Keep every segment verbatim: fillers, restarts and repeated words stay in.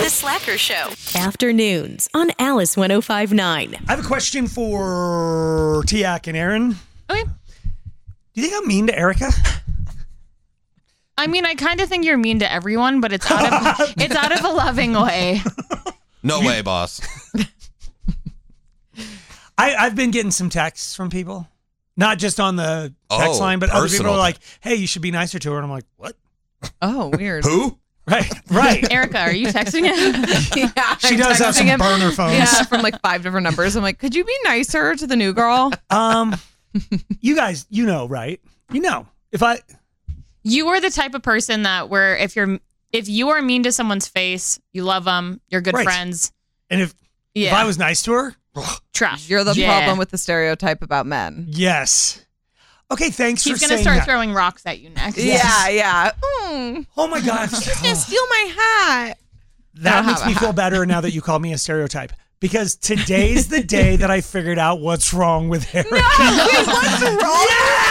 The Slacker Show. Afternoons on Alice one oh five point nine. I have a question for Tiak and Aaron. Okay. Do you think I'm mean to Erica? I mean, I kind of think you're mean to everyone, but it's out of it's out of a loving way. No way, boss. I, I've been getting some texts from people, not just on the text Oh, line, but other people personal. are like, "Hey, you should be nicer to her." And I'm like, "What?" Oh, weird. Who? Right, right. Erica, are you texting him? Yeah, She I'm does have texting some him. burner phones. Yeah, from like five different numbers. I'm like, could you be nicer to the new girl? Um, you guys, you know, right? You know, if I, You are the type of person that where if you're if you are mean to someone's face, you love them, you're good Right. friends. and if Yeah, if I was nice to her, trash. You're the Yeah. problem with the stereotype about men. yes. Okay, thanks He's for gonna saying start that. throwing rocks at you next. Yeah, yeah. Mm, Oh my god, gonna steal my hat. that I don't makes have me a feel hat. better now that you called me a stereotype. Because today's the day that I figured out what's wrong with Erica. What's wrong?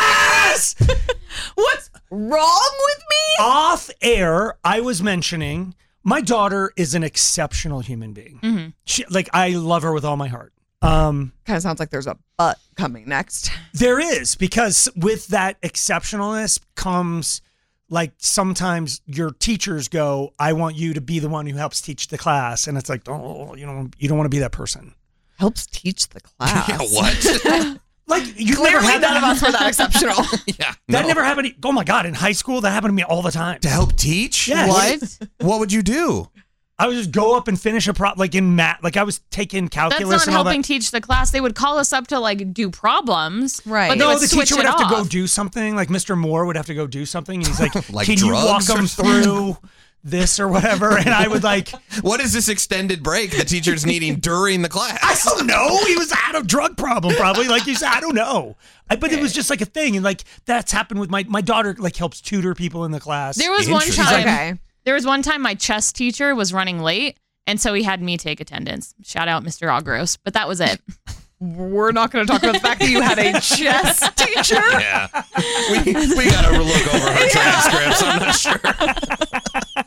Yes! What's wrong with me? Off air, I was mentioning my daughter is an exceptional human being. Mm-hmm. She, like, I love her with all my heart. Um, Kind of sounds like there's a but coming next. there is, because with that exceptionalness comes, like, sometimes your teachers go, I want you to be the one who helps teach the class. And it's like, oh, you don't, you don't want to be that person. Helps teach the class. Yeah, what? Like, you never Clearly had none that. of us were that exceptional. yeah. That no. never happened. Oh my God. In high school, that happened to me all the time. To help teach? Yes. What? What would you do? I would just go up and finish a prop, like in math. Like I was taking That's calculus not and all helping that. teach the class. They would call us up to like do problems. Right. But they No, would the switch teacher would it have to go off. do something. Like Mister Moore would have to go do something, and he's like, Like "Can you walk drugs or them something?" through this or whatever?" And I would like, What is this extended break the teacher's needing during the class? I don't know. He was had a drug problem, probably. Like you said, I don't know. I, but it was just like a thing, and like that's happened with my my daughter. Like helps tutor people in the class. There was one Interesting. time. Okay. There was one time my chess teacher was running late, and so he had me take attendance. Shout out Mister Ogros, but that was it. We're not going to talk about the fact that you had a chess teacher. Yeah. We, we got to look over her transcripts. I'm not sure.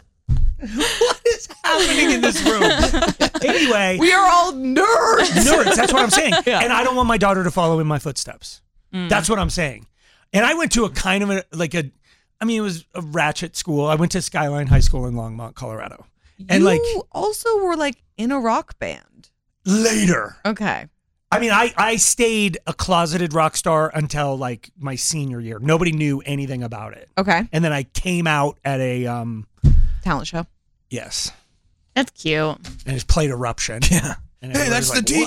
What is happening in this room? Anyway, We are all nerds. nerds. That's what I'm saying. And I don't want my daughter to follow in my footsteps. That's what I'm saying. And I went to a kind of a, like a, I mean, it was a ratchet school. I went to Skyline High School in Longmont, Colorado. And you like also were like in a rock band. later, Okay. I mean, I, I stayed a closeted rock star until like my senior year. Nobody knew anything about it. Okay. And then I came out at a, um, Talent show. yes, That's cute. and it played Eruption. Yeah. And Hey, everybody's that's the like, "What?"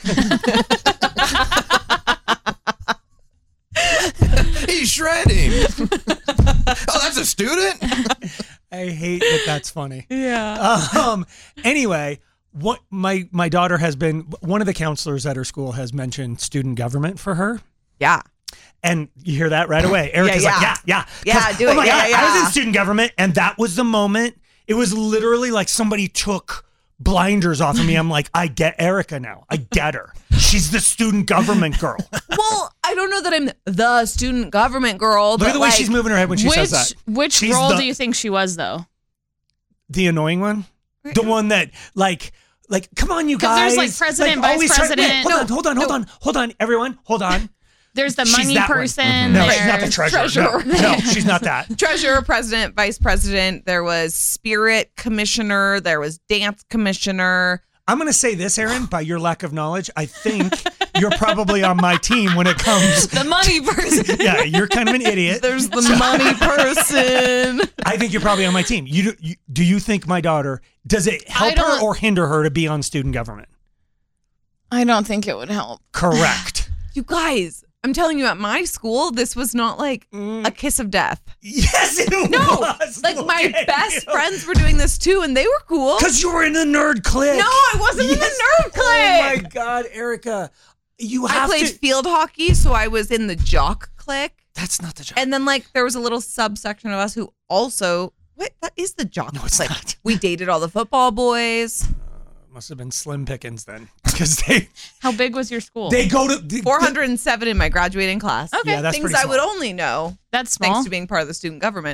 teacher. He's shredding. Oh, that's a student? I hate that that's funny. Yeah. Um. Anyway, what my my daughter has been. One of the counselors at her school has mentioned student government for her, Yeah. and you hear that right away. Erica's yeah. like, yeah, yeah, Yeah, 'Cause, do oh it. my Yeah, God, yeah, I was yeah. in student government, and that was the moment. It was literally like somebody took blinders off of me. I'm like, I get Erica now. I get her. She's the student government girl. Well, I don't know that I'm the student government girl. Look but at the way like, she's moving her head when she which says that. which She's role the- do you think she was though? The annoying one, the one that like. Like, come on, you 'Cause guys. there's, like, president, vice always try- wait, president. hold on, No, hold on, hold no. on, hold on, everyone, hold on. There's the She's money that one. person. No, she's not the there's- treasurer. treasurer. No, no, she's not that. Treasurer, president, vice president. There was spirit commissioner. There was dance commissioner. I'm going to say this, Aaron, by your lack of knowledge, I think you're probably on my team when it comes. The money person. Yeah, you're kind of an idiot. There's the money person. I think you're probably on my team. You do, you, do you think my daughter, does it help her don't- or hinder her to be on student government? I don't think it would help. Correct. You guys, I'm telling you, at my school, this was not like a kiss of death. Yes, it No, was. like my best friends were doing this too, and they were cool. Because you were in the nerd clique. No, I wasn't in the nerd clique. Oh my God, Erica. You I have played to. field hockey, so I was in the jock clique. That's not the job. And then like there was a little subsection of us who also what that is the jock No, it's clique. not. We dated all the football boys. Must have been slim pickings then, because they How big was your school? they go to the, four hundred seven in my graduating class. Okay. Yeah, that's Things pretty I would small. only know That's small. thanks to being part of the student government.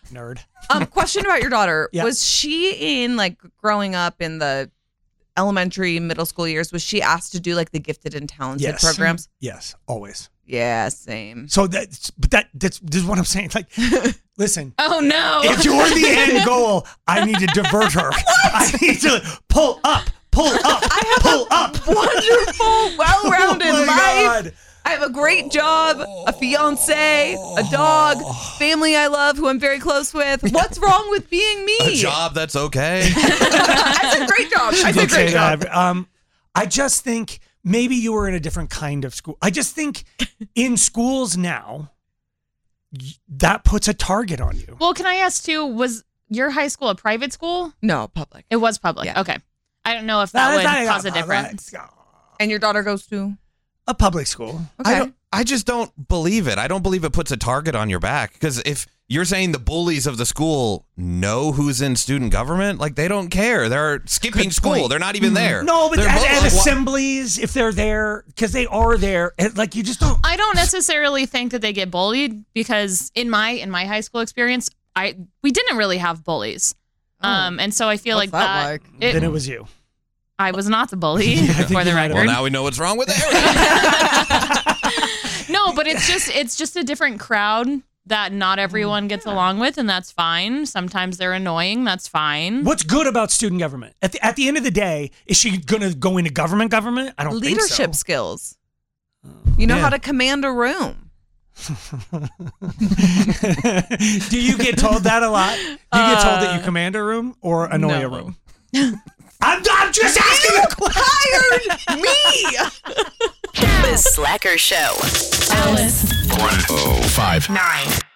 Nerd. Um, question about your daughter. Yeah. Was she in like growing up in the elementary, middle school years? Was she asked to do like the gifted and talented Yes. programs? Yes, always. Yeah, same. So that's but that that's this is what I'm saying. Like, listen, Oh no. if you're the end goal, I need to divert her. I need to pull up, pull up, pull up. Wonderful, well-rounded Oh my life. God. I have a great job, a fiance, a dog, family I love, who I'm very close with. What's wrong with being me? A job that's okay. I said great job. I said Don't say great job. that. Um, I just think maybe you were in a different kind of school. I just think in schools now, y- that puts a target on you. Well, can I ask too, was your high school a private school? No, public. It was public. Yeah. Okay. I don't know if that would That- cause a difference. And your daughter goes to? A public school. Okay. I don't. I just don't believe it. I don't believe it puts a target on your back. Because if you're saying the bullies of the school know who's in student government, like they don't care. They're skipping Good school. point. They're not even there. No, but They're at, both at like, wha- assemblies, if they're there, because they are there, it- like you just don't. I don't necessarily think that they get bullied because in my in my high school experience, I we didn't really have bullies. Um, and so I feel What's like that that, like? it- Then it was you. I was not the bully I think for the you might have- record. Well, now we know what's wrong with Aaron. No, but it's just it's just a different crowd that not everyone gets along with, and that's fine. Sometimes they're annoying. That's fine. What's good about student government? At the, at the end of the day, is she going to go into government government? I don't Leadership think so. skills. You know Yeah. how to command a room. Do you get told that a lot? Do you get told that you command a room or annoy a no. room? I'm, I'm just asking a question. Hired me. The Slacker Show. Alice one oh five nine.